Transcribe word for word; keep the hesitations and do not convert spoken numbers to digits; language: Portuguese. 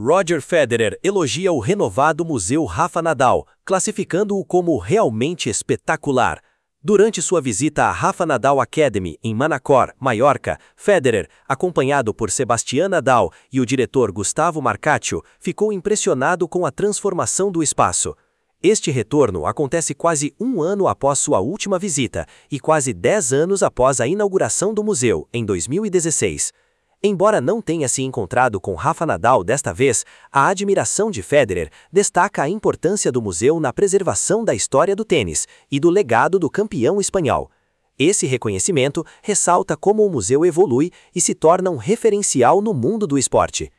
Roger Federer elogia o renovado Museu Rafa Nadal, classificando-o como realmente espetacular. Durante sua visita à Rafa Nadal Academy, em Manacor, Maiorca, Federer, acompanhado por Sebastián Nadal e o diretor Gustavo Marcaccio, ficou impressionado com a transformação do espaço. Este retorno acontece quase um ano após sua última visita e quase dez anos após a inauguração do museu, em dois mil e dezesseis. Embora não tenha se encontrado com Rafa Nadal desta vez, a admiração de Federer destaca a importância do museu na preservação da história do tênis e do legado do campeão espanhol. Esse reconhecimento ressalta como o museu evolui e se torna um referencial no mundo do esporte.